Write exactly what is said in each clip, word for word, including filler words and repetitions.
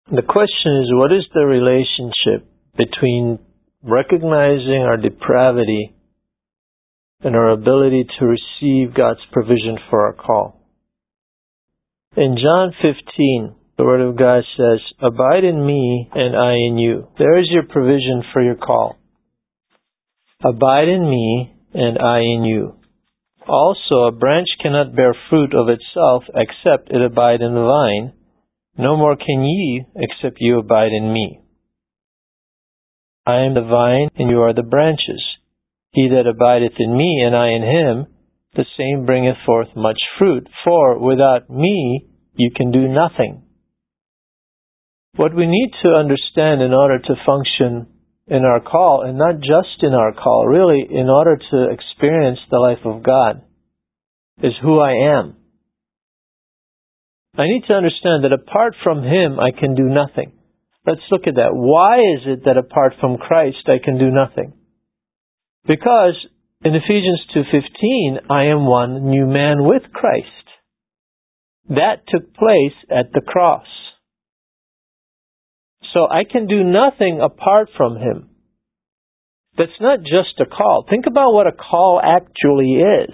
The question is, what is the relationship between recognizing our depravity and our ability to receive God's provision for our call? In John fifteen, the Word of God says, "Abide in me and I in you." There is your provision for your call. Abide in me and I in you. Also, a branch cannot bear fruit of itself except it abide in the vine. No more can ye except you abide in me. I am the vine, and you are the branches. He that abideth in me, and I in him, the same bringeth forth much fruit. For without me you can do nothing. What we need to understand in order to function in our call, and not just in our call, really in order to experience the life of God, is who I am. I need to understand that apart from Him, I can do nothing. Let's look at that. Why is it that apart from Christ, I can do nothing? Because in Ephesians two fifteen, I am one new man with Christ. That took place at the cross. So I can do nothing apart from Him. That's not just a call. Think about what a call actually is.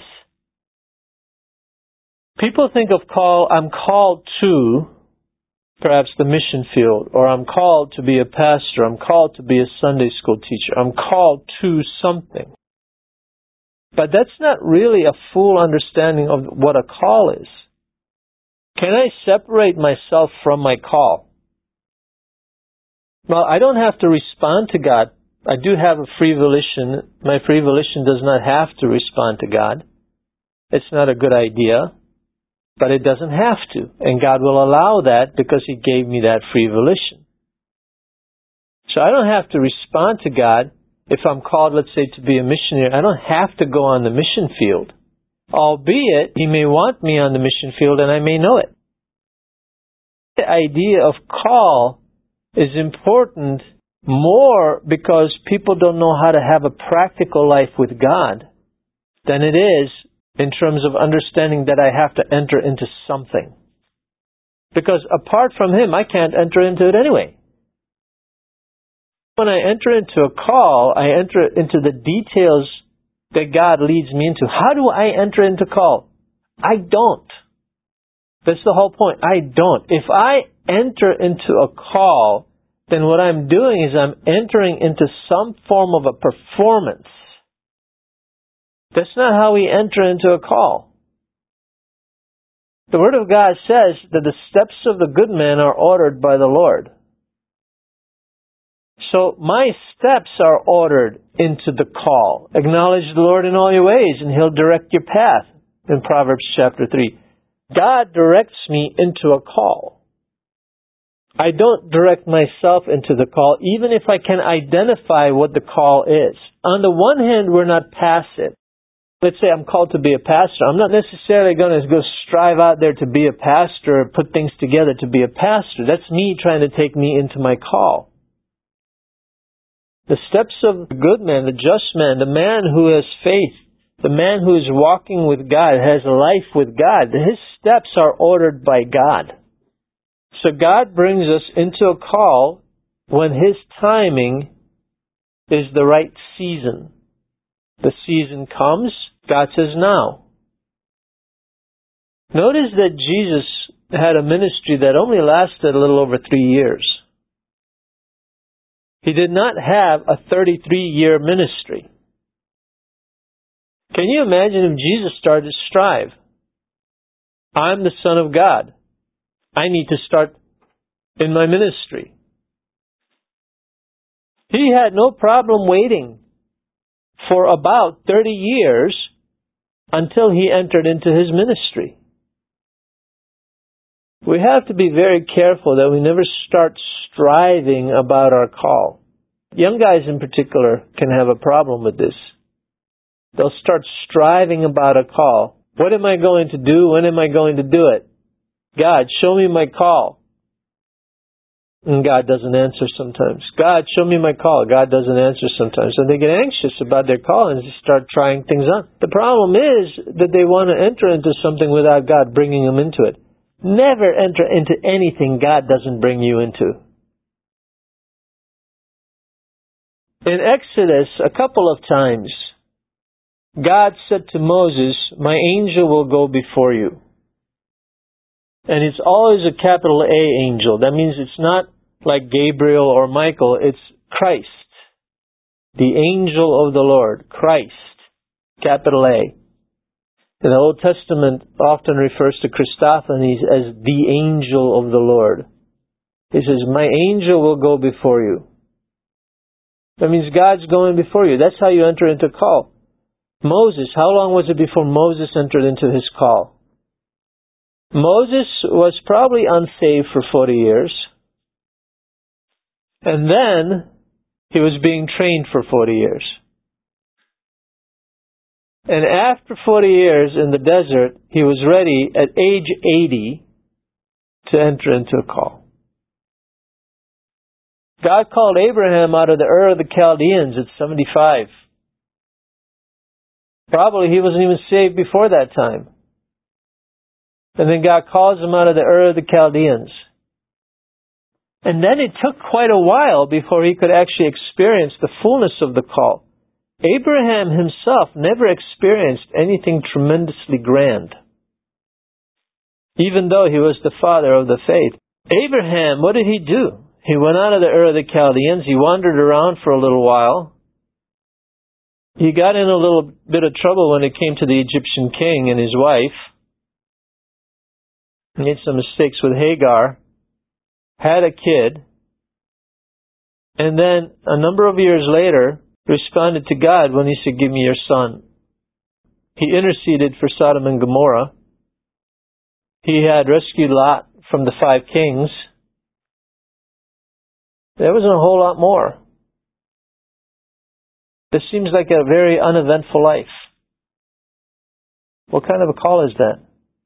People think of call, I'm called to perhaps the mission field, or I'm called to be a pastor, I'm called to be a Sunday school teacher, I'm called to something. But that's not really a full understanding of what a call is. Can I separate myself from my call? Well, I don't have to respond to God. I do have a free volition. My free volition does not have to respond to God. It's not a good idea. But it doesn't have to. And God will allow that because He gave me that free volition. So I don't have to respond to God if I'm called, let's say, to be a missionary. I don't have to go on the mission field. Albeit, He may want me on the mission field and I may know it. The idea of call is important more because people don't know how to have a practical life with God than it is in terms of understanding that I have to enter into something. Because apart from Him, I can't enter into it anyway. When I enter into a call, I enter into the details that God leads me into. How do I enter into call? I don't. That's the whole point. I don't. If I enter into a call, then what I'm doing is I'm entering into some form of a performance. That's not how we enter into a call. The Word of God says that the steps of the good man are ordered by the Lord. So my steps are ordered into the call. Acknowledge the Lord in all your ways and He'll direct your path, in Proverbs chapter three. God directs me into a call. I don't direct myself into the call, even if I can identify what the call is. On the one hand, we're not passive. Let's say I'm called to be a pastor. I'm not necessarily going to go strive out there to be a pastor or put things together to be a pastor. That's me trying to take me into my call. The steps of the good man, the just man, the man who has faith, the man who is walking with God, has a life with God, his steps are ordered by God. So God brings us into a call when His timing is the right season. The season comes, God says now. Notice that Jesus had a ministry that only lasted a little over three years. He did not have a thirty-three year ministry. Can you imagine if Jesus started to strive? I'm the Son of God. I need to start in my ministry. He had no problem waiting for about thirty years until He entered into His ministry. We have to be very careful that we never start striving about our call. Young guys in particular can have a problem with this. They'll start striving about a call. What am I going to do? When am I going to do it? God, show me my call. And God doesn't answer sometimes. God, show me my call. God doesn't answer sometimes. And they get anxious about their call and just start trying things on. The problem is that they want to enter into something without God bringing them into it. Never enter into anything God doesn't bring you into. In Exodus, a couple of times, God said to Moses, my angel will go before you. And it's always a capital A angel. That means it's not like Gabriel or Michael, it's Christ. The angel of the Lord, Christ, capital A. In the Old Testament often refers to Christophanies as the angel of the Lord. He says, my angel will go before you. That means God's going before you. That's how you enter into call. Moses, how long was it before Moses entered into his call? Moses was probably unsaved for forty years. And then he was being trained for forty years. And after forty years in the desert, he was ready at age eighty to enter into a call. God called Abraham out of the Ur of the Chaldeans at seventy-five. Probably he wasn't even saved before that time. And then God calls him out of the Ur of the Chaldeans. And then it took quite a while before he could actually experience the fullness of the call. Abraham himself never experienced anything tremendously grand, even though he was the father of the faith. Abraham, what did he do? He went out of the Ur of the Chaldeans. He wandered around for a little while. He got in a little bit of trouble when it came to the Egyptian king and his wife. He made some mistakes with Hagar. Had a kid. And then a number of years later, responded to God when he said, give me your son. He interceded for Sodom and Gomorrah. He had rescued Lot from the five kings. There wasn't a whole lot more. This seems like a very uneventful life. What kind of a call is that?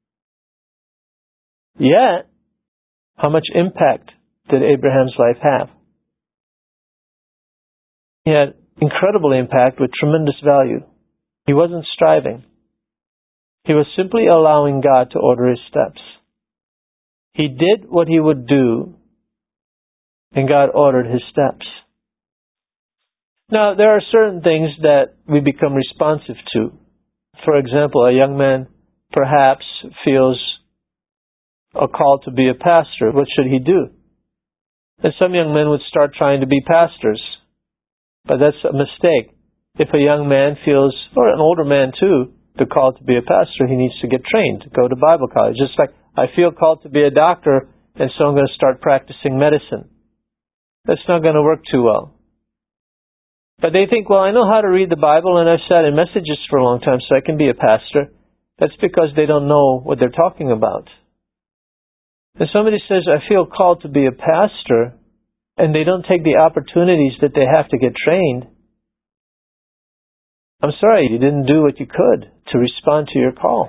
Yet, how much impact did Abraham's life have? He had incredible impact with tremendous value. He wasn't striving. He was simply allowing God to order his steps. He did what he would do, and God ordered his steps. Now, there are certain things that we become responsive to. For example, a young man perhaps feels a call to be a pastor. What should he do? And some young men would start trying to be pastors. But that's a mistake. If a young man feels, or an older man too, the call to be a pastor, he needs to get trained, to go to Bible college. Just like I feel called to be a doctor, and so I'm going to start practicing medicine. That's not going to work too well. But they think, well, I know how to read the Bible, and I've sat in messages for a long time, so I can be a pastor. That's because they don't know what they're talking about. If somebody says, I feel called to be a pastor, and they don't take the opportunities that they have to get trained, I'm sorry, you didn't do what you could to respond to your call.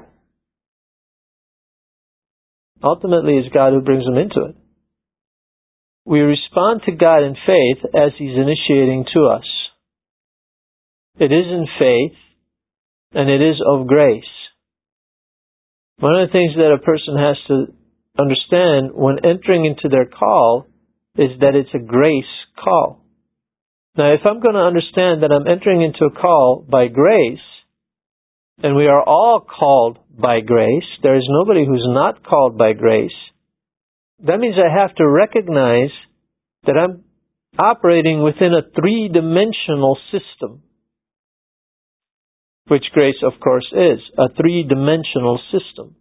Ultimately, it's God who brings them into it. We respond to God in faith as He's initiating to us. It is in faith, and it is of grace. One of the things that a person has to understand when entering into their call is that it's a grace call. Now, if I'm going to understand that I'm entering into a call by grace, and we are all called by grace, there is nobody who's not called by grace, that means I have to recognize that I'm operating within a three-dimensional system, which grace, of course, is, a three-dimensional system.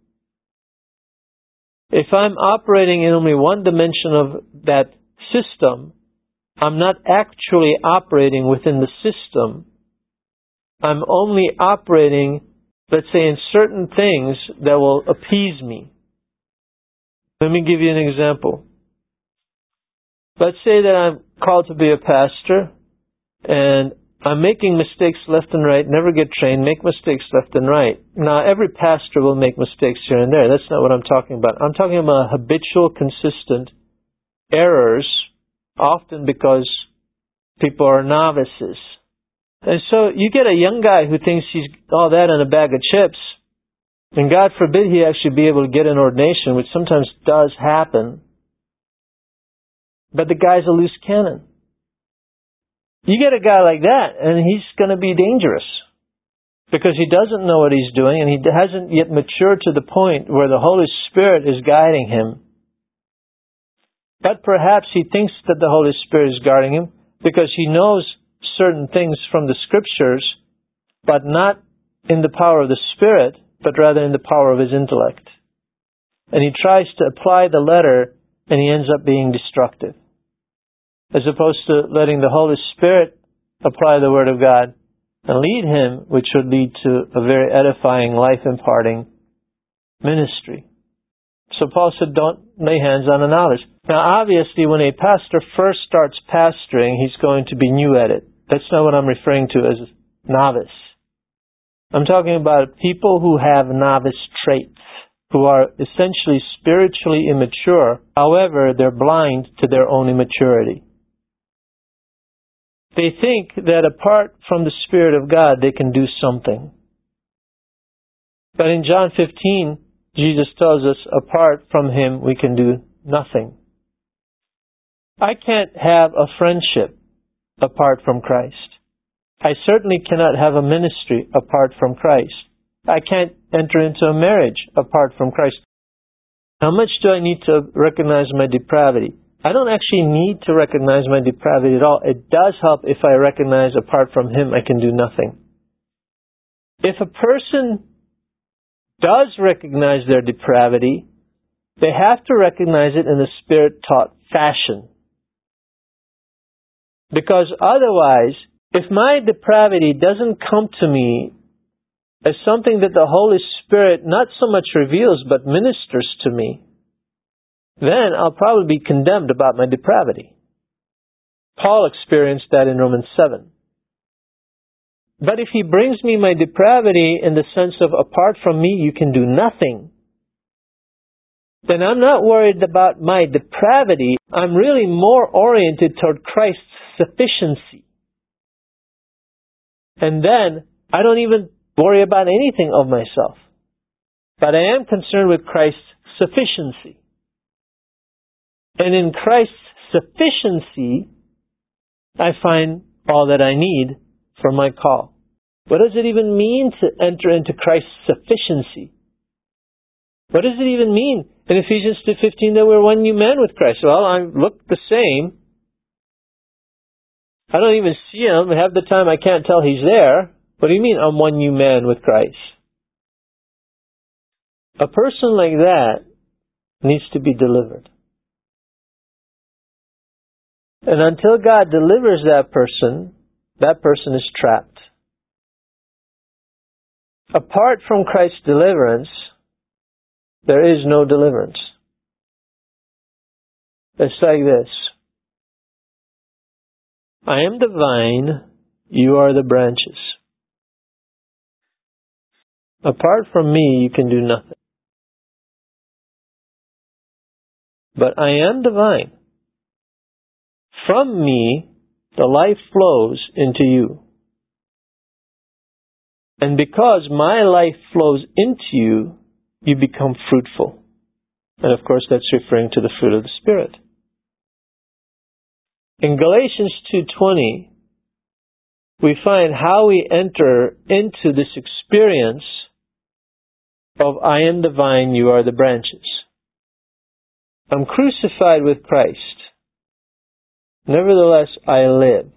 If I'm operating in only one dimension of that system, I'm not actually operating within the system. I'm only operating, let's say, in certain things that will appease me. Let me give you an example. Let's say that I'm called to be a pastor, and I'm making mistakes left and right, never get trained, make mistakes left and right. Now, every pastor will make mistakes here and there. That's not what I'm talking about. I'm talking about habitual, consistent errors, often because people are novices. And so you get a young guy who thinks he's all that in a bag of chips, and God forbid he actually be able to get an ordination, which sometimes does happen, but the guy's a loose cannon. You get a guy like that, and he's going to be dangerous because he doesn't know what he's doing, and he hasn't yet matured to the point where the Holy Spirit is guiding him. But perhaps he thinks that the Holy Spirit is guiding him because he knows certain things from the Scriptures, but not in the power of the Spirit, but rather in the power of his intellect. And he tries to apply the letter, and he ends up being destructive, as opposed to letting the Holy Spirit apply the Word of God and lead him, which would lead to a very edifying, life-imparting ministry. So Paul said, don't lay hands on the knowledge. Now, obviously, when a pastor first starts pastoring, he's going to be new at it. That's not what I'm referring to as novice. I'm talking about people who have novice traits, who are essentially spiritually immature. However, they're blind to their own immaturity. They think that apart from the Spirit of God, they can do something. But in John fifteen, Jesus tells us, apart from Him, we can do nothing. I can't have a friendship apart from Christ. I certainly cannot have a ministry apart from Christ. I can't enter into a marriage apart from Christ. How much do I need to recognize my depravity? I don't actually need to recognize my depravity at all. It does help if I recognize apart from Him I can do nothing. If a person does recognize their depravity, they have to recognize it in a Spirit-taught fashion. Because otherwise, if my depravity doesn't come to me as something that the Holy Spirit not so much reveals but ministers to me, then I'll probably be condemned about my depravity. Paul experienced that in Romans seven. But if he brings me my depravity in the sense of apart from me you can do nothing, then I'm not worried about my depravity. I'm really more oriented toward Christ's sufficiency. And then I don't even worry about anything of myself. But I am concerned with Christ's sufficiency. And in Christ's sufficiency, I find all that I need for my call. What does it even mean to enter into Christ's sufficiency? What does it even mean in Ephesians two fifteen that we're one new man with Christ? Well, I look the same. I don't even see Him. Half the time I can't tell He's there. What do you mean I'm one new man with Christ? A person like that needs to be delivered. And until God delivers that person, that person is trapped. Apart from Christ's deliverance, there is no deliverance. It's like this. I am the vine, you are the branches. Apart from me, you can do nothing. But I am the vine. From me, the life flows into you. And because my life flows into you, you become fruitful. And of course, that's referring to the fruit of the Spirit. In Galatians two twenty, we find how we enter into this experience of I am the vine, you are the branches. I'm crucified with Christ. Nevertheless, I live.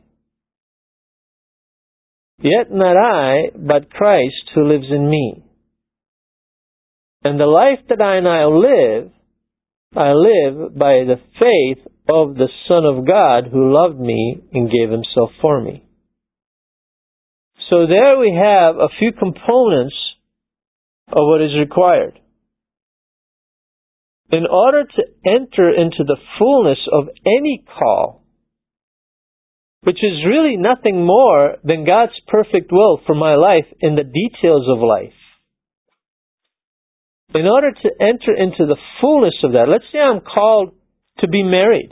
Yet not I, but Christ who lives in me. And the life that I now live, I live by the faith of the Son of God who loved me and gave Himself for me. So there we have a few components of what is required. In order to enter into the fullness of any call, which is really nothing more than God's perfect will for my life in the details of life. In order to enter into the fullness of that, let's say I'm called to be married.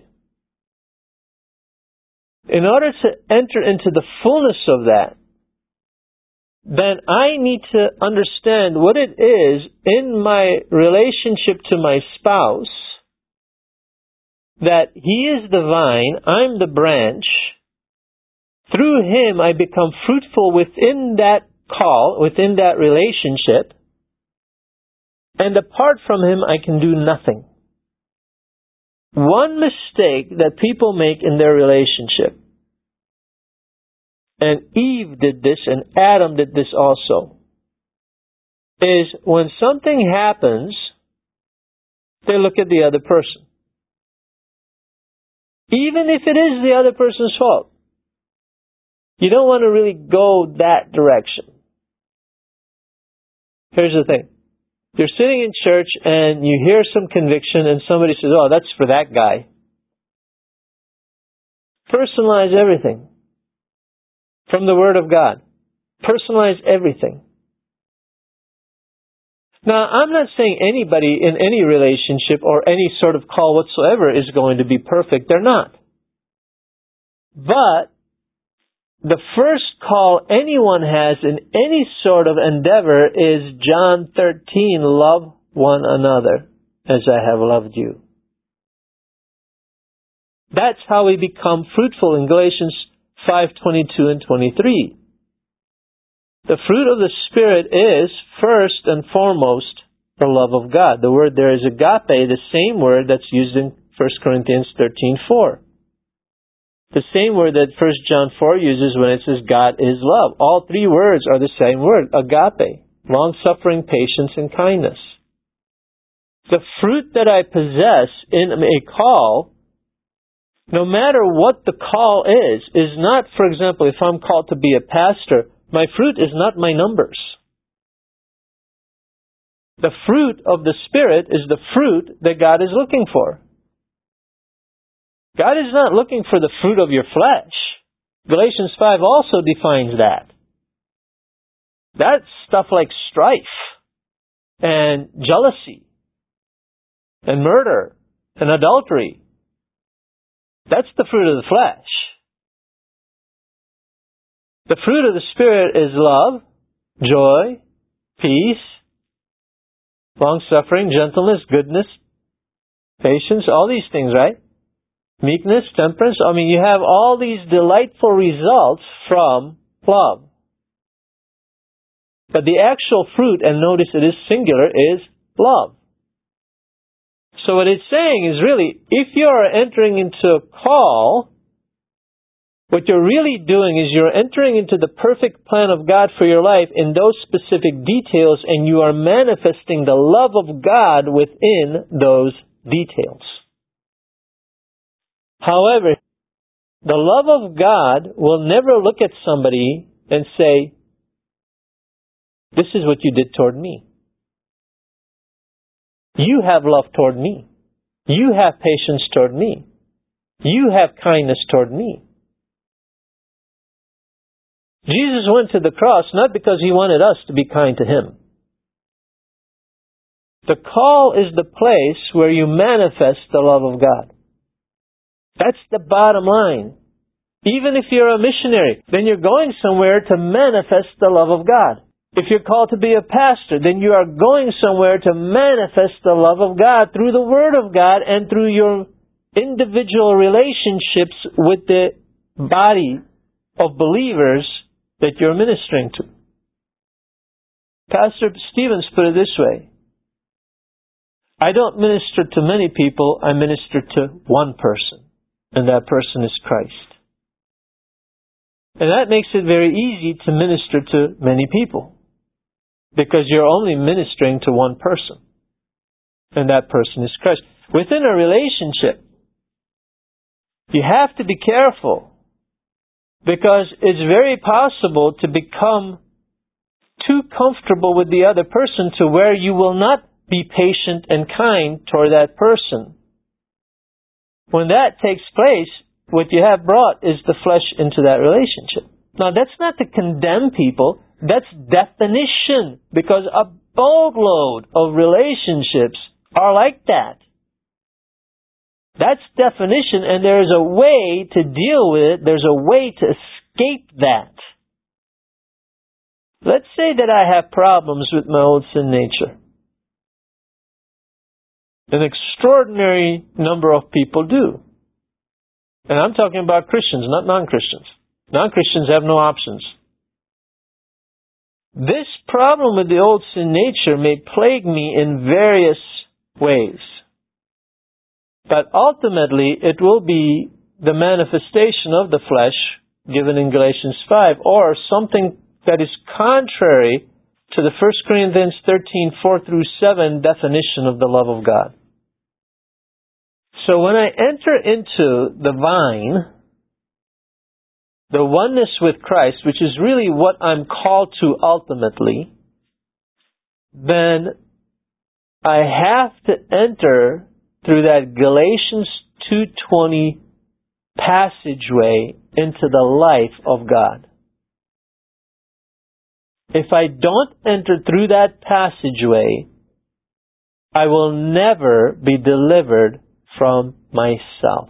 In order to enter into the fullness of that, then I need to understand what it is in my relationship to my spouse that he is the vine, I'm the branch, Through Him, I become fruitful within that call, within that relationship. And apart from Him, I can do nothing. One mistake that people make in their relationship, and Eve did this and Adam did this also, is when something happens, they look at the other person. Even if it is the other person's fault. You don't want to really go that direction. Here's the thing. You're sitting in church and you hear some conviction and somebody says, oh, that's for that guy. Personalize everything from the Word of God. Personalize everything. Now, I'm not saying anybody in any relationship or any sort of call whatsoever is going to be perfect. They're not. But the first call anyone has in any sort of endeavor is John thirteen, love one another as I have loved you. That's how we become fruitful in Galatians five twenty-two and twenty-three. The fruit of the Spirit is, first and foremost, the love of God. The word there is agape, the same word that's used in First Corinthians thirteen four. The same word that First John four uses when it says God is love. All three words are the same word, agape, long-suffering, patience, and kindness. The fruit that I possess in a call, no matter what the call is, is not, for example, if I'm called to be a pastor, my fruit is not my numbers. The fruit of the Spirit is the fruit that God is looking for. God is not looking for the fruit of your flesh. Galatians five also defines that. That's stuff like strife and jealousy and murder and adultery. That's the fruit of the flesh. The fruit of the Spirit is love, joy, peace, long-suffering, gentleness, goodness, patience, all these things, right? Meekness, temperance. I mean, you have all these delightful results from love. But the actual fruit, and notice it is singular, is love. So what it's saying is really, if you're entering into a call, what you're really doing is you're entering into the perfect plan of God for your life in those specific details, and you are manifesting the love of God within those details. However, the love of God will never look at somebody and say, this is what you did toward me. You have love toward me. You have patience toward me. You have kindness toward me. Jesus went to the cross not because He wanted us to be kind to Him. The call is the place where you manifest the love of God. That's the bottom line. Even if you're a missionary, then you're going somewhere to manifest the love of God. If you're called to be a pastor, then you are going somewhere to manifest the love of God through the Word of God and through your individual relationships with the body of believers that you're ministering to. Pastor Stevens put it this way: I don't minister to many people, I minister to one person, and that person is Christ. And that makes it very easy to minister to many people, because you're only ministering to one person, and that person is Christ. Within a relationship, you have to be careful, because it's very possible to become too comfortable with the other person to where you will not be patient and kind toward that person. When that takes place, what you have brought is the flesh into that relationship. Now, that's not to condemn people. That's definition, because a boatload of relationships are like that. That's definition, and there is a way to deal with it. There's a way to escape that. Let's say that I have problems with my old sin nature. An extraordinary number of people do. And I'm talking about Christians, not non-Christians. Non-Christians have no options. This problem with the old sin nature may plague me in various ways. But ultimately, it will be the manifestation of the flesh, given in Galatians five, or something that is contrary to the First Corinthians thirteen, four through seven definition of the love of God. So when I enter into the vine, the oneness with Christ, which is really what I'm called to ultimately, then I have to enter through that Galatians two twenty passageway into the life of God. If I don't enter through that passageway, I will never be delivered from myself.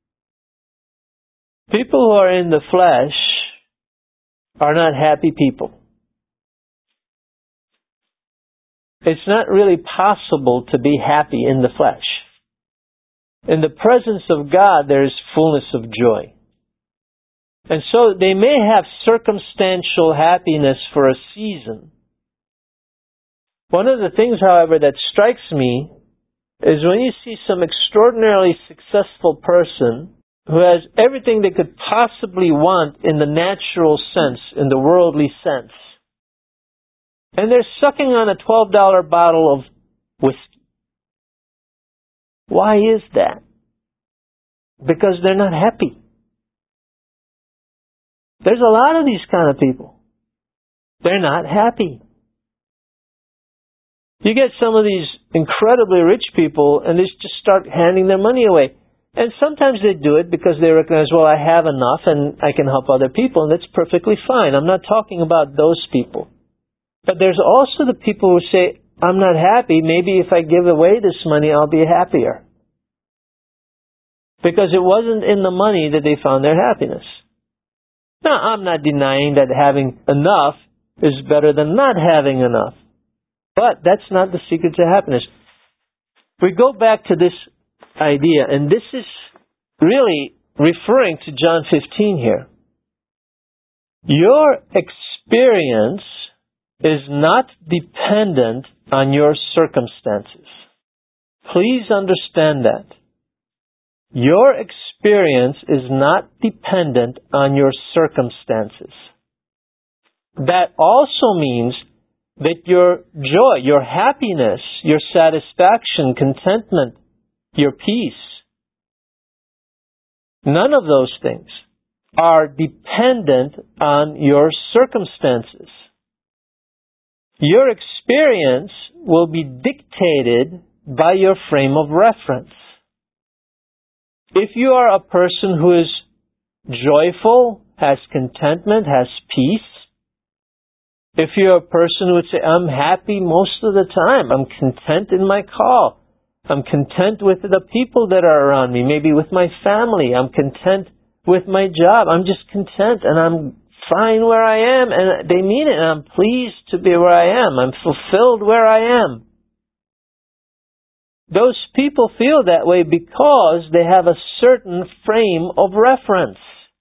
People who are in the flesh are not happy people. It's not really possible to be happy in the flesh. In the presence of God, there is fullness of joy. And so they may have circumstantial happiness for a season. One of the things, however, that strikes me is when you see some extraordinarily successful person who has everything they could possibly want in the natural sense, in the worldly sense, and they're sucking on a twelve dollar bottle of whiskey. Why is that? Because they're not happy. There's a lot of these kind of people. They're not happy. You get some of these incredibly rich people and they just start handing their money away. And sometimes they do it because they recognize, well, I have enough and I can help other people, and that's perfectly fine. I'm not talking about those people. But there's also the people who say, I'm not happy. Maybe if I give away this money, I'll be happier. Because it wasn't in the money that they found their happiness. Now, I'm not denying that having enough is better than not having enough. But that's not the secret to happiness. We go back to this idea, and this is really referring to John fifteen here. Your experience is not dependent on your circumstances. Please understand that. Your experience is not dependent on your circumstances. That also means that your joy, your happiness, your satisfaction, contentment, your peace, none of those things are dependent on your circumstances. Your experience will be dictated by your frame of reference. If you are a person who is joyful, has contentment, has peace, if you're a person who would say, I'm happy most of the time, I'm content in my call, I'm content with the people that are around me, maybe with my family, I'm content with my job, I'm just content and I'm fine where I am, and they mean it, and I'm pleased to be where I am, I'm fulfilled where I am. Those people feel that way because they have a certain frame of reference.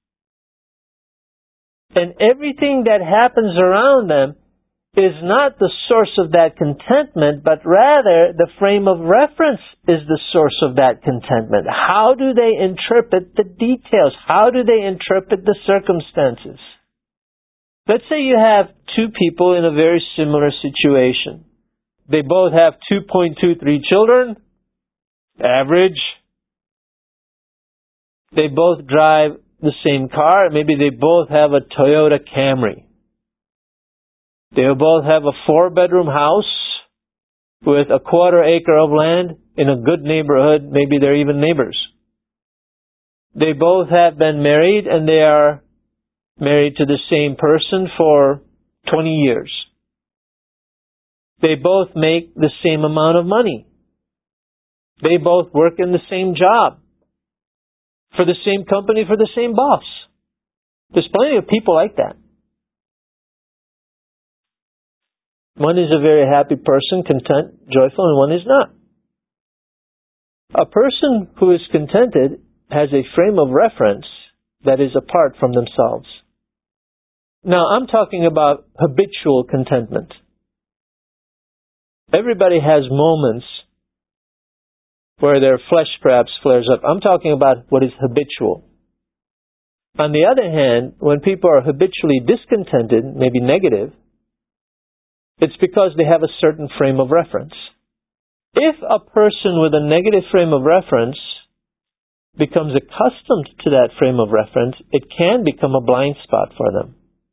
And everything that happens around them is not the source of that contentment, but rather the frame of reference is the source of that contentment. How do they interpret the details? How do they interpret the circumstances? Let's say you have two people in a very similar situation. They both have two point two three children, average. They both drive the same car. Maybe they both have a Toyota Camry. They both have a four-bedroom house with a quarter acre of land in a good neighborhood. Maybe they're even neighbors. They both have been married, and they are married to the same person for twenty years. They both make the same amount of money. They both work in the same job, for the same company, for the same boss. There's plenty of people like that. One is a very happy person, content, joyful, and one is not. A person who is contented has a frame of reference that is apart from themselves. Now, I'm talking about habitual contentment. Everybody has moments where their flesh perhaps flares up. I'm talking about what is habitual. On the other hand, when people are habitually discontented, maybe negative, it's because they have a certain frame of reference. If a person with a negative frame of reference becomes accustomed to that frame of reference, it can become a blind spot for them.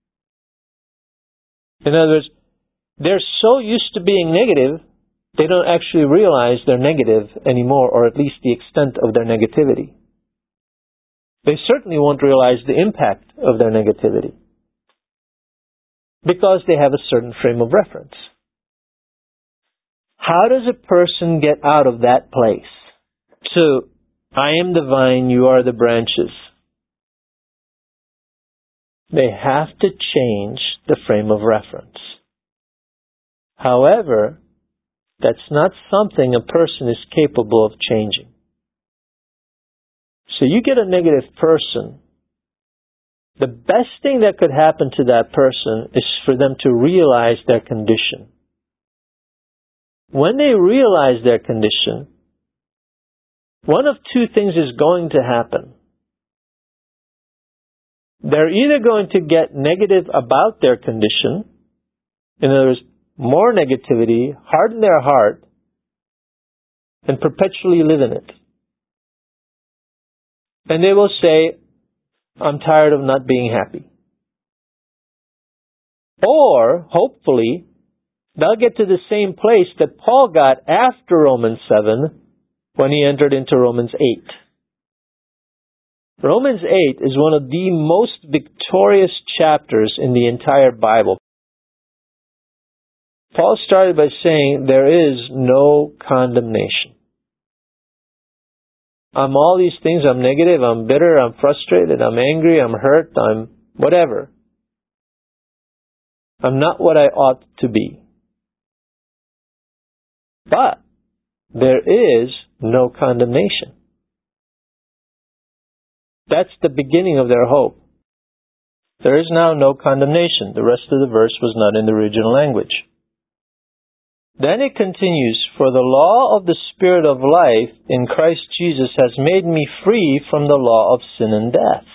In other words, they're so used to being negative, they don't actually realize they're negative anymore, or at least the extent of their negativity. They certainly won't realize the impact of their negativity because they have a certain frame of reference. How does a person get out of that place to, I am the vine, you are the branches? They have to change the frame of reference. However, that's not something a person is capable of changing. So you get a negative person, the best thing that could happen to that person is for them to realize their condition. When they realize their condition, one of two things is going to happen. They're either going to get negative about their condition, in other words, more negativity, harden their heart, and perpetually live in it. And they will say, I'm tired of not being happy. Or, hopefully, they'll get to the same place that Paul got after Romans seven when he entered into Romans eight. Romans eight is one of the most victorious chapters in the entire Bible. Paul started by saying there is no condemnation. I'm all these things, I'm negative, I'm bitter, I'm frustrated, I'm angry, I'm hurt, I'm whatever. I'm not what I ought to be. But there is no condemnation. That's the beginning of their hope. There is now no condemnation. The rest of the verse was not in the original language. Then it continues, for the law of the Spirit of life in Christ Jesus has made me free from the law of sin and death.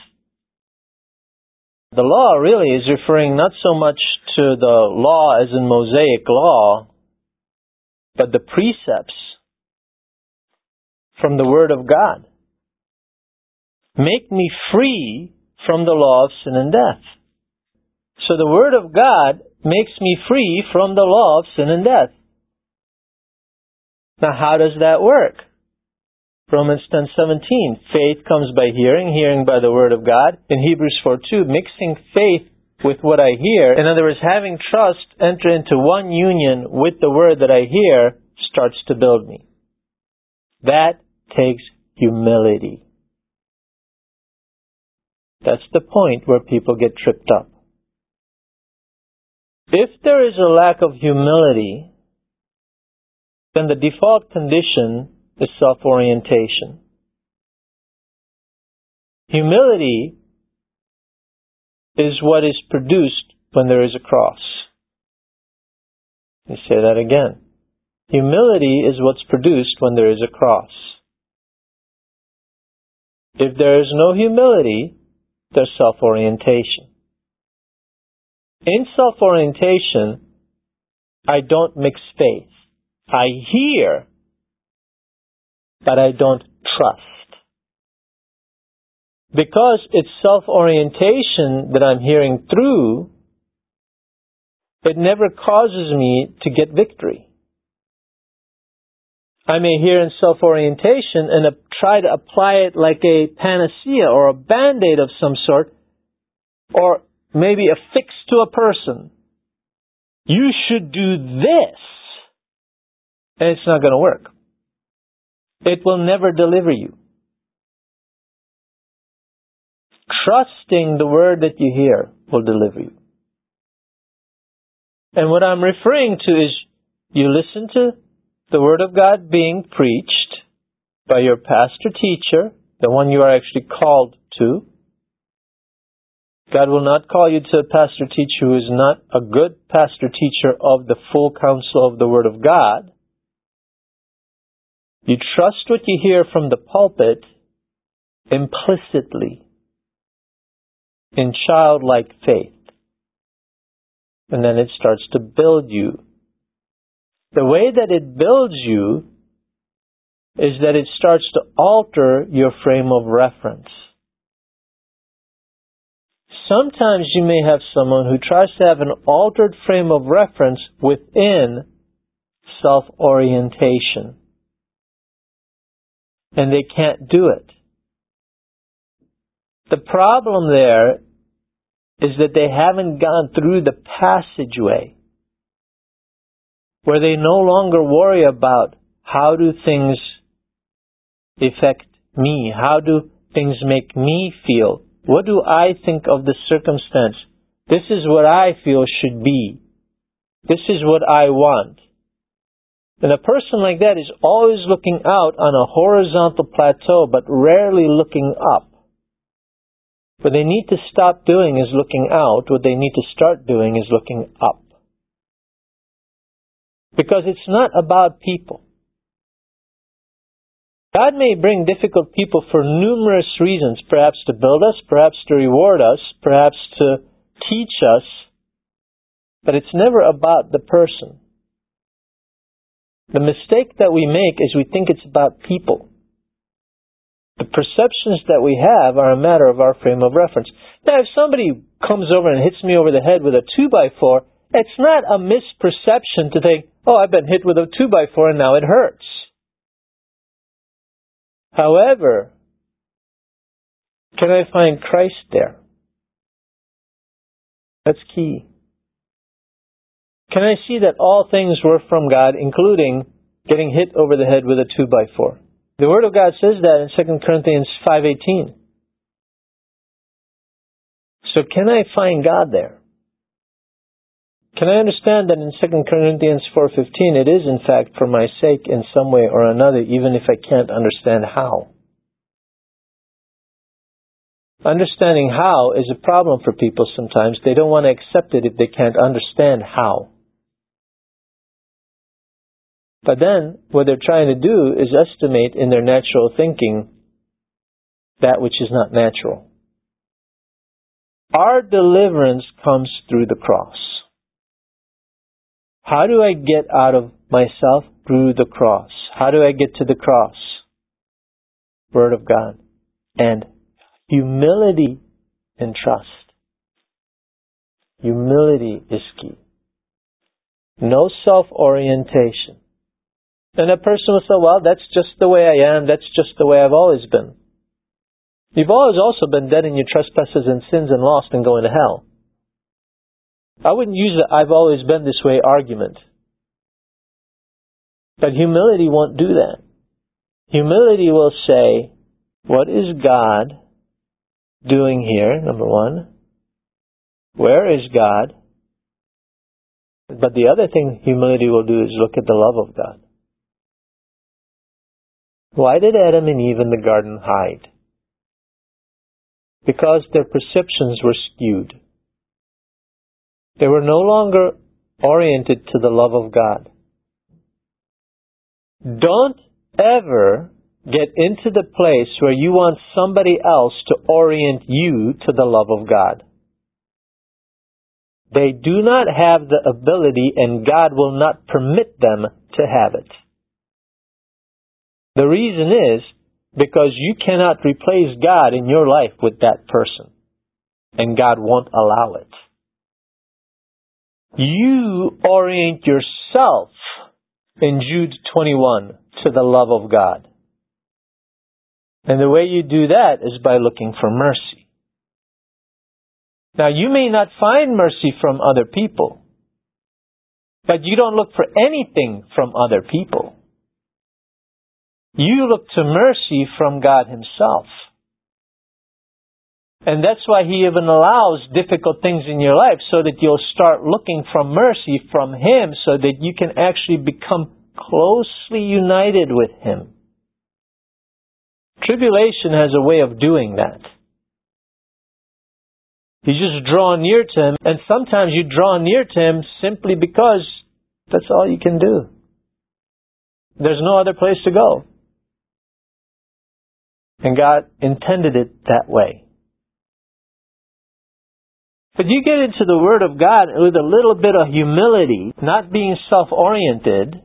The law really is referring not so much to the law as in Mosaic law, but the precepts from the Word of God. Make me free from the law of sin and death. So the Word of God makes me free from the law of sin and death. Now, how does that work? Romans ten seventeen, faith comes by hearing, hearing by the Word of God. In Hebrews four two, mixing faith with what I hear, in other words, having trust enter into one union with the Word that I hear, starts to build me. That takes humility. That's the point where people get tripped up. If there is a lack of humility, then the default condition is self-orientation. Humility is what is produced when there is a cross. Let me say that again. Humility is what's produced when there is a cross. If there is no humility, there's self-orientation. In self-orientation, I don't mix faith. I hear, but I don't trust. Because it's self-orientation that I'm hearing through, it never causes me to get victory. I may hear in self-orientation and uh, try to apply it like a panacea or a band-aid of some sort, or maybe a fix to a person. You should do this. And it's not going to work. It will never deliver you. Trusting the word that you hear will deliver you. And what I'm referring to is you listen to the Word of God being preached by your pastor teacher, the one you are actually called to, God will not call you to a pastor teacher who is not a good pastor teacher of the full counsel of the Word of God. You trust what you hear from the pulpit implicitly in childlike faith. And then it starts to build you. The way that it builds you is that it starts to alter your frame of reference. Sometimes you may have someone who tries to have an altered frame of reference within self-orientation. And they can't do it. The problem there is that they haven't gone through the passageway where they no longer worry about how do things affect me, how do things make me feel. What do I think of the circumstance? This is what I feel should be. This is what I want. And a person like that is always looking out on a horizontal plateau, but rarely looking up. What they need to stop doing is looking out. What they need to start doing is looking up. Because it's not about people. God may bring difficult people for numerous reasons, perhaps to build us, perhaps to reward us, perhaps to teach us, but it's never about the person. The mistake that we make is we think it's about people. The perceptions that we have are a matter of our frame of reference. Now, if somebody comes over and hits me over the head with a two by four, it's not a misperception to think, oh, I've been hit with a two by four and now it hurts. However, can I find Christ there? That's key. Can I see that all things were from God, including getting hit over the head with a two by four? The Word of God says that in Second Corinthians five eighteen. So can I find God there? Can I understand that in Second Corinthians four fifteen it is in fact for my sake in some way or another, even if I can't understand how? Understanding how is a problem for people sometimes. They don't want to accept it if they can't understand how. But then, what they're trying to do is estimate in their natural thinking that which is not natural. Our deliverance comes through the cross. How do I get out of myself? Through the cross. How do I get to the cross? Word of God. And humility and trust. Humility is key. No self-orientation. And a person will say, well, that's just the way I am. That's just the way I've always been. You've always also been dead in your trespasses and sins and lost and going to hell. I wouldn't use the I've always been this way argument. But humility won't do that. Humility will say, what is God doing here, number one? Where is God? But the other thing humility will do is look at the love of God. Why did Adam and Eve in the garden hide? Because their perceptions were skewed. They were no longer oriented to the love of God. Don't ever get into the place where you want somebody else to orient you to the love of God. They do not have the ability, and God will not permit them to have it. The reason is because you cannot replace God in your life with that person, and God won't allow it. You orient yourself in Jude twenty-one to the love of God. And the way you do that is by looking for mercy. Now, you may not find mercy from other people, but you don't look for anything from other people. You look to mercy from God Himself. And that's why He even allows difficult things in your life, so that you'll start looking for mercy from Him, so that you can actually become closely united with Him. Tribulation has a way of doing that. You just draw near to Him, and sometimes you draw near to Him simply because that's all you can do. There's no other place to go. And God intended it that way. But you get into the Word of God with a little bit of humility, not being self-oriented,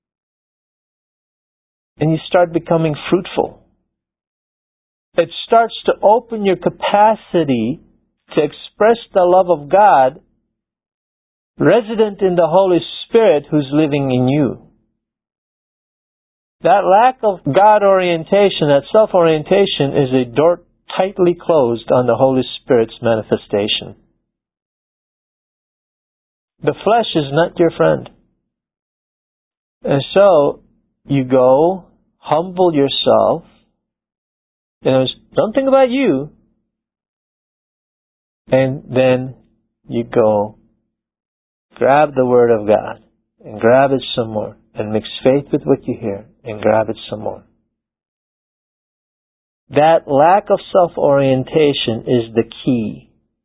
and you start becoming fruitful. It starts to open your capacity to express the love of God resident in the Holy Spirit who's living in you. That lack of God orientation, that self-orientation, is a door tightly closed on the Holy Spirit's manifestation. The flesh is not your friend. And so, you go, humble yourself, you know, don't think about you, and then you go, grab the Word of God, and grab it some more, and mix faith with what you hear, and grab it some more. That lack of self-orientation is the key.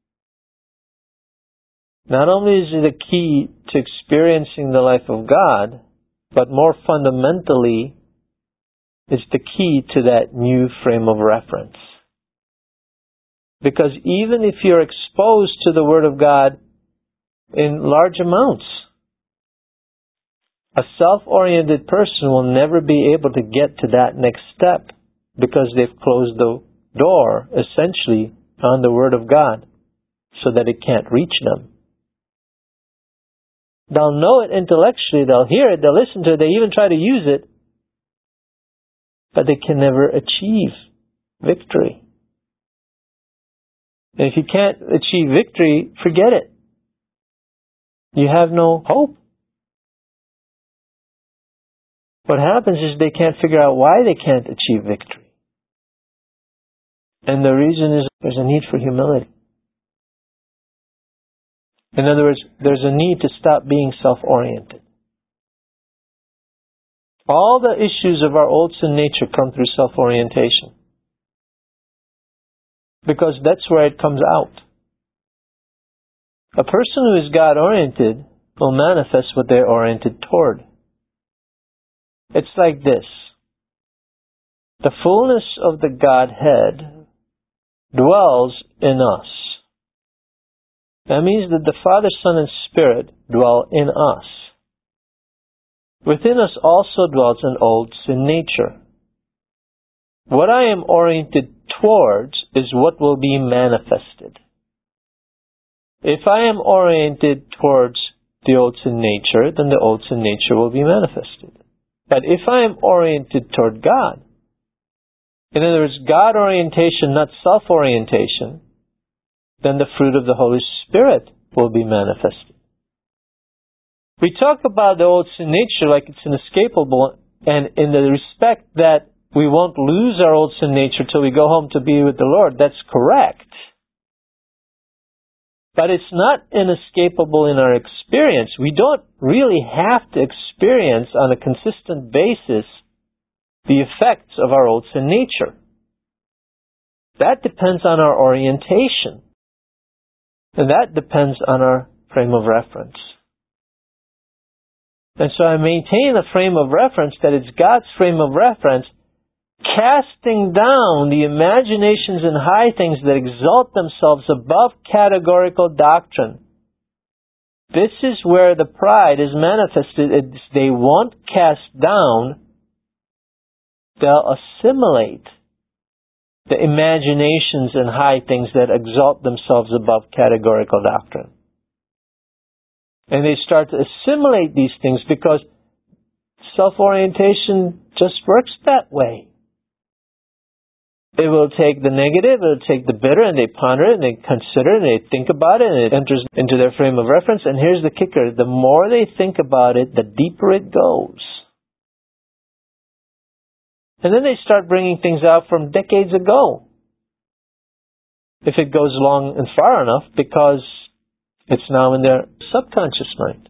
Not only is it a key to experiencing the life of God, but more fundamentally, it's the key to that new frame of reference. Because even if you're exposed to the Word of God in large amounts, a self-oriented person will never be able to get to that next step because they've closed the door, essentially, on the Word of God so that it can't reach them. They'll know it intellectually, they'll hear it, they'll listen to it, they even try to use it, but they can never achieve victory. And if you can't achieve victory, forget it. You have no hope. What happens is they can't figure out why they can't achieve victory. And the reason is there's a need for humility. In other words, there's a need to stop being self-oriented. All the issues of our old sin nature come through self-orientation. Because that's where it comes out. A person who is God-oriented will manifest what they're oriented toward. It's like this. The fullness of the Godhead dwells in us. That means that the Father, Son, and Spirit dwell in us. Within us also dwells an old sin nature. What I am oriented towards is what will be manifested. If I am oriented towards the old sin nature, then the old sin nature will be manifested. But if I am oriented toward God, in other words, God orientation, not self-orientation, then the fruit of the Holy Spirit will be manifested. We talk about the old sin nature like it's inescapable, and in the respect that we won't lose our old sin nature till we go home to be with the Lord. That's correct. But it's not inescapable in our experience. We don't really have to experience on a consistent basis the effects of our old sin nature. That depends on our orientation. And that depends on our frame of reference. And so I maintain a frame of reference that it's God's frame of reference, casting down the imaginations and high things that exalt themselves above categorical doctrine. This is where the pride is manifested. It's they won't cast down, they'll assimilate the imaginations and high things that exalt themselves above categorical doctrine. And they start to assimilate these things because self-orientation just works that way. It will take the negative, it will take the bitter, and they ponder it, and they consider it, and they think about it, and it enters into their frame of reference. And here's the kicker. The more they think about it, the deeper it goes. And then they start bringing things out from decades ago, if it goes long and far enough, because it's now in their subconscious mind.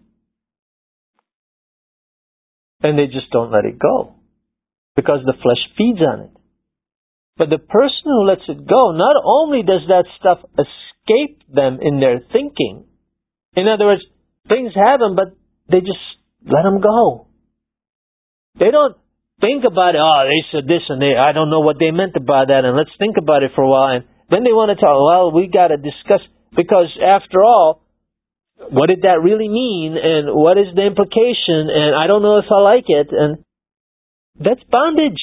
And they just don't let it go, because the flesh feeds on it. But the person who lets it go, not only does that stuff escape them in their thinking. In other words, things happen, but they just let them go. They don't think about it. Oh, they said this and they, I don't know what they meant about that, and let's think about it for a while. And then they want to tell, well, we got to discuss, because after all, what did that really mean, and what is the implication, and I don't know if I like it, and that's bondage.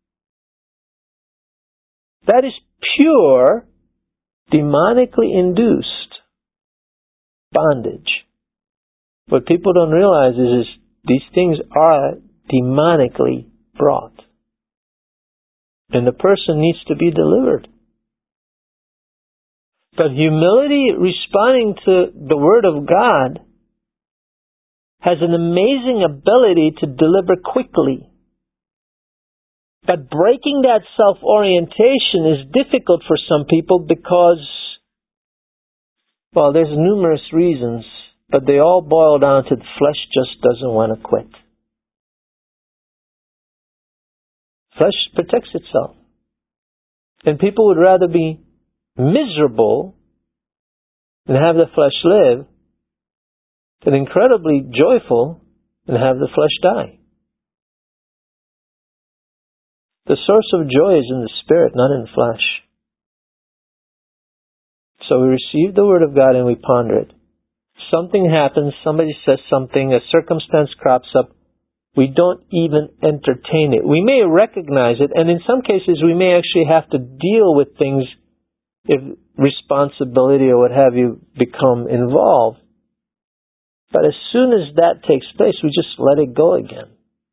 That is pure, demonically induced bondage. What people don't realize is, is these things are demonically brought. And the person needs to be delivered. But humility, responding to the Word of God, has an amazing ability to deliver quickly. But breaking that self-orientation is difficult for some people because, well, there's numerous reasons, but they all boil down to the flesh just doesn't want to quit. Flesh protects itself. And people would rather be miserable and have the flesh live than incredibly joyful and have the flesh die. The source of joy is in the Spirit, not in the flesh. So we receive the Word of God and we ponder it. Something happens, somebody says something, a circumstance crops up, we don't even entertain it. We may recognize it, and in some cases we may actually have to deal with things if responsibility or what have you become involved. But as soon as that takes place, we just let it go again.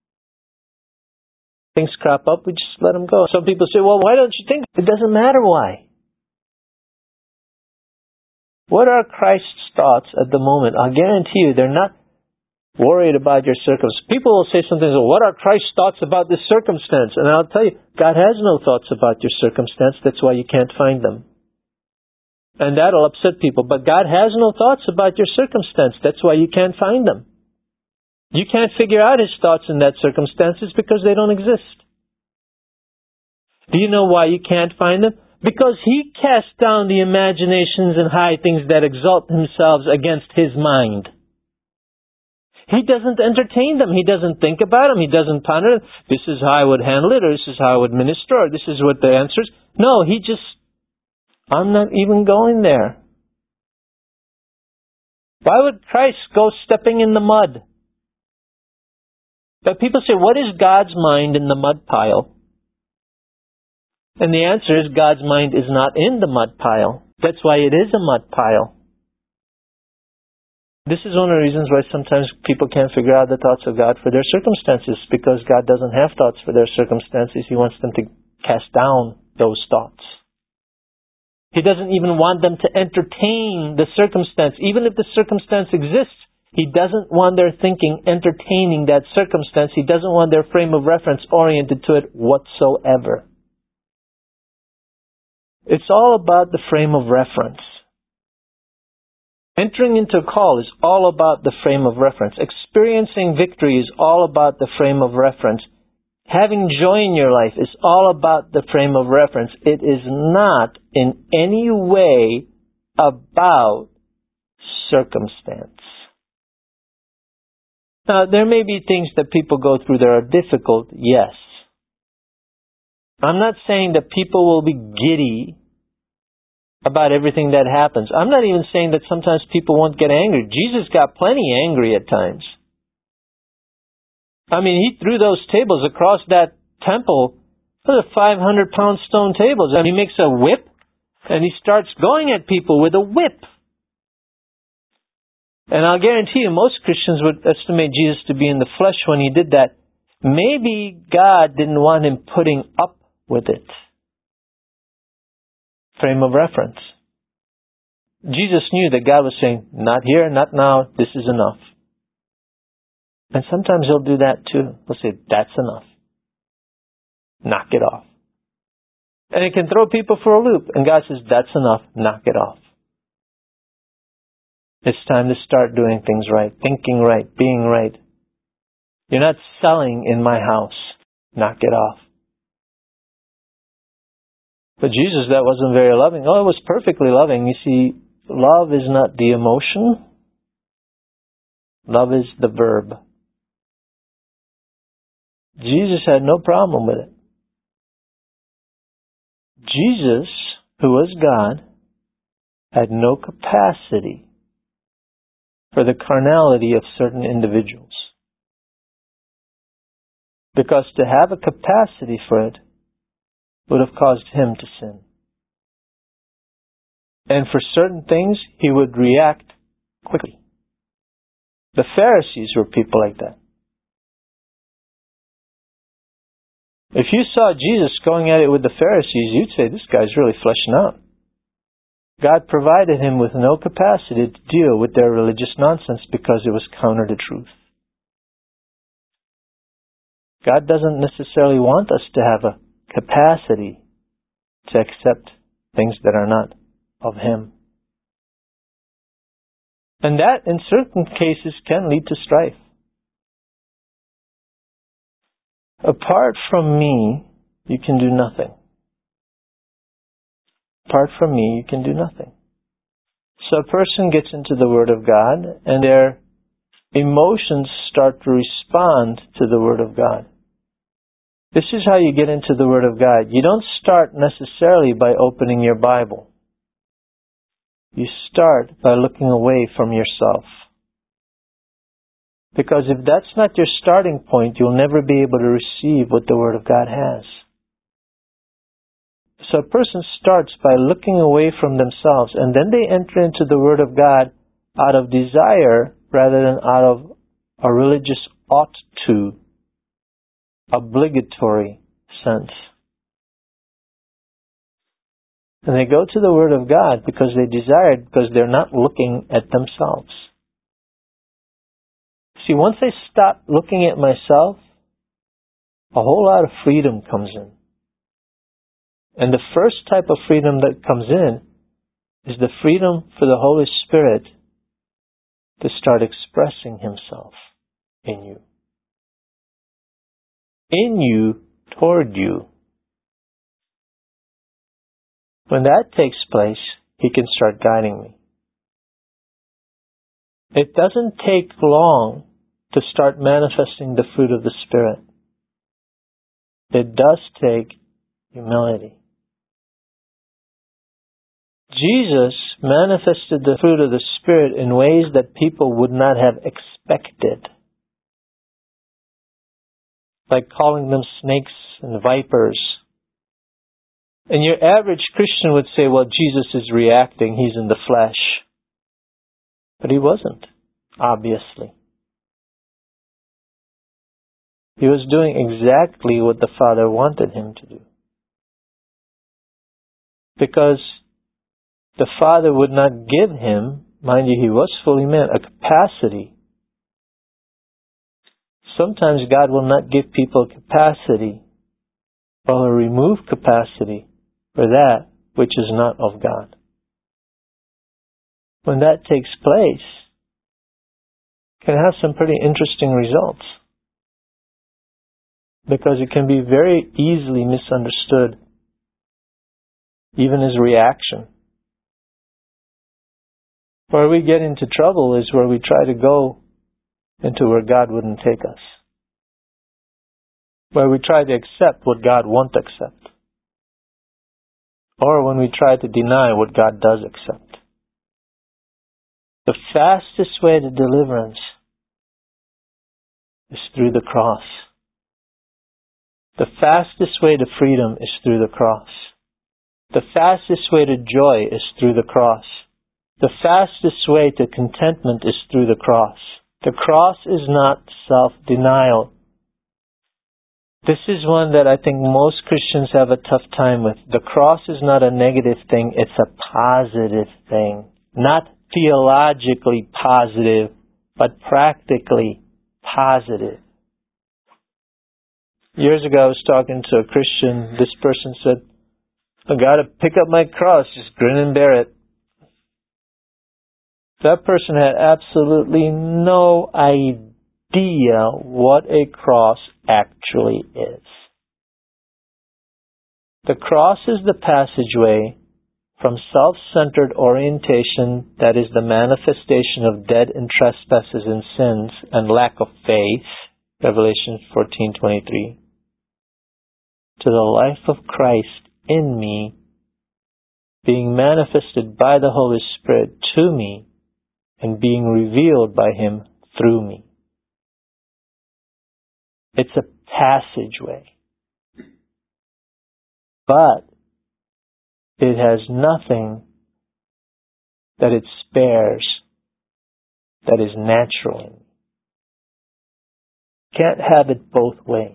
Things crop up, we just let them go. Some people say, well, why don't you think? It doesn't matter why. What are Christ's thoughts at the moment? I'll guarantee you they're not worried about your circumstance. People will say something, well, what are Christ's thoughts about this circumstance? And I'll tell you, God has no thoughts about your circumstance. That's why you can't find them. And that'll upset people. But God has no thoughts about your circumstance. That's why you can't find them. You can't figure out His thoughts in that circumstances because they don't exist. Do you know why you can't find them? Because He casts down the imaginations and high things that exalt themselves against His mind. He doesn't entertain them. He doesn't think about them. He doesn't ponder, this is how I would handle it, or this is how I would minister, or this is what the answer is. No, He just, I'm not even going there. Why would Christ go stepping in the mud? But people say, what is God's mind in the mud pile? And the answer is, God's mind is not in the mud pile. That's why it is a mud pile. This is one of the reasons why sometimes people can't figure out the thoughts of God for their circumstances, because God doesn't have thoughts for their circumstances. He wants them to cast down those thoughts. He doesn't even want them to entertain the circumstance. Even if the circumstance exists, He doesn't want their thinking entertaining that circumstance. He doesn't want their frame of reference oriented to it whatsoever. It's all about the frame of reference. Entering into a call is all about the frame of reference. Experiencing victory is all about the frame of reference. Having joy in your life is all about the frame of reference. It is not in any way about circumstance. Now, there may be things that people go through that are difficult, yes. I'm not saying that people will be giddy about everything that happens. I'm not even saying that sometimes people won't get angry. Jesus got plenty angry at times. I mean, He threw those tables across that temple. Those are five hundred pound stone tables. And He makes a whip, and He starts going at people with a whip. And I'll guarantee you, most Christians would estimate Jesus to be in the flesh when He did that. Maybe God didn't want Him putting up with it. Frame of reference. Jesus knew that God was saying, not here, not now, this is enough. And sometimes He'll do that too. He'll say, that's enough. Knock it off. And it can throw people for a loop. And God says, that's enough, knock it off. It's time to start doing things right, thinking right, being right. You're not selling in my house. Knock it off. But Jesus, that wasn't very loving. Oh, it was perfectly loving. You see, love is not the emotion. Love is the verb. Jesus had no problem with it. Jesus, who was God, had no capacity for the carnality of certain individuals. Because to have a capacity for it would have caused him to sin. And for certain things, he would react quickly. The Pharisees were people like that. If you saw Jesus going at it with the Pharisees, you'd say, this guy's really fleshing out. God provided him with no capacity to deal with their religious nonsense because it was counter to truth. God doesn't necessarily want us to have a capacity to accept things that are not of Him. And that, in certain cases, can lead to strife. Apart from me, you can do nothing. Apart from me, you can do nothing. So a person gets into the Word of God, and their emotions start to respond to the Word of God. This is how you get into the Word of God. You don't start necessarily by opening your Bible. You start by looking away from yourself. Because if that's not your starting point, you'll never be able to receive what the Word of God has. So a person starts by looking away from themselves, and then they enter into the Word of God out of desire rather than out of a religious ought to, obligatory sense. And they go to the Word of God because they desire it, because they're not looking at themselves. See, once I stop looking at myself, a whole lot of freedom comes in. And the first type of freedom that comes in is the freedom for the Holy Spirit to start expressing Himself in you. In you, toward you. When that takes place, He can start guiding me. It doesn't take long to start manifesting the fruit of the Spirit. It does take humility. Jesus manifested the fruit of the Spirit in ways that people would not have expected. Like calling them snakes and vipers. And your average Christian would say, well, Jesus is reacting, He's in the flesh. But He wasn't, obviously. He was doing exactly what the Father wanted Him to do. Because the Father would not give Him, mind you, He was fully man, a capacity. Sometimes God will not give people capacity, or will remove capacity for that which is not of God. When that takes place, it can have some pretty interesting results. Because it can be very easily misunderstood, even as reaction. Where we get into trouble is where we try to go into where God wouldn't take us. Where we try to accept what God won't accept. Or when we try to deny what God does accept. The fastest way to deliverance is through the cross. The fastest way to freedom is through the cross. The fastest way to joy is through the cross. The fastest way to contentment is through the cross. The cross is not self-denial. This is one that I think most Christians have a tough time with. The cross is not a negative thing, it's a positive thing. Not theologically positive, but practically positive. Years ago I was talking to a Christian. This person said, I gotta pick up my cross, just grin and bear it. That person had absolutely no idea what a cross actually is. The cross is the passageway from self-centered orientation, that is the manifestation of dead in trespasses and sins and lack of faith, Revelation fourteen twenty-three, to the life of Christ in me, being manifested by the Holy Spirit to me and being revealed by Him through me. It's a passageway. But it has nothing that it spares that is natural in me. Can't have it both ways.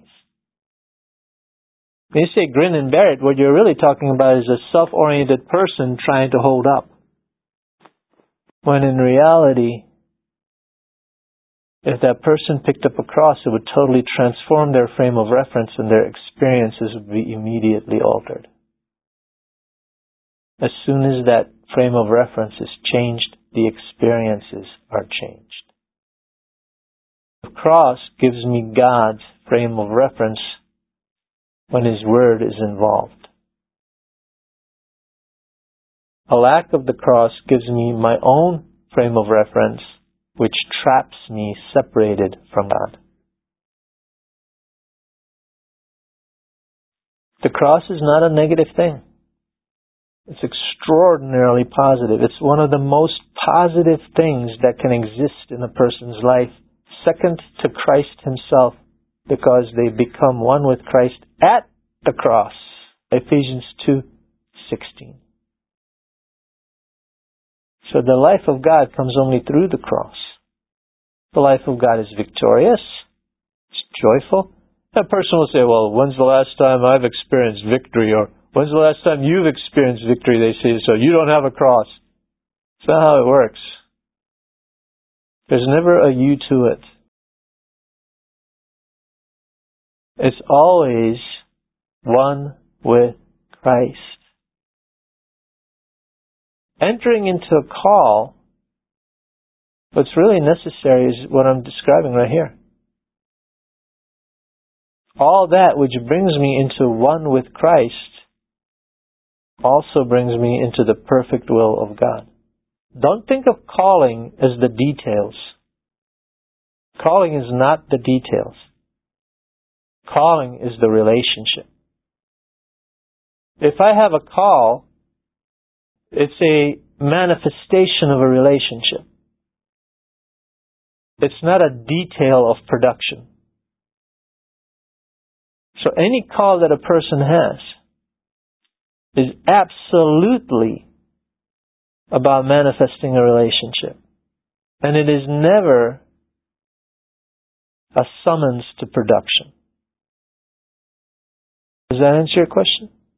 When you say grin and bear it, what you're really talking about is a self-oriented person trying to hold up. When in reality, if that person picked up a cross, it would totally transform their frame of reference and their experiences would be immediately altered. As soon as that frame of reference is changed, the experiences are changed. The cross gives me God's frame of reference when His Word is involved. A lack of the cross gives me my own frame of reference, which traps me separated from God. The cross is not a negative thing. It's extraordinarily positive. It's one of the most positive things that can exist in a person's life, second to Christ Himself, because they become one with Christ at the cross. Ephesians two sixteen. So the life of God comes only through the cross. The life of God is victorious. It's joyful. A person will say, well, when's the last time I've experienced victory? Or when's the last time you've experienced victory? They say, so you don't have a cross. That's not how it works. There's never a you to it. It's always one with Christ. Entering into a call, what's really necessary is what I'm describing right here. All that which brings me into one with Christ also brings me into the perfect will of God. Don't think of calling as the details. Calling is not the details. Calling is the relationship. If I have a call, it's a manifestation of a relationship. It's not a detail of production. So any call that a person has is absolutely about manifesting a relationship. And it is never a summons to production. Does that answer your question?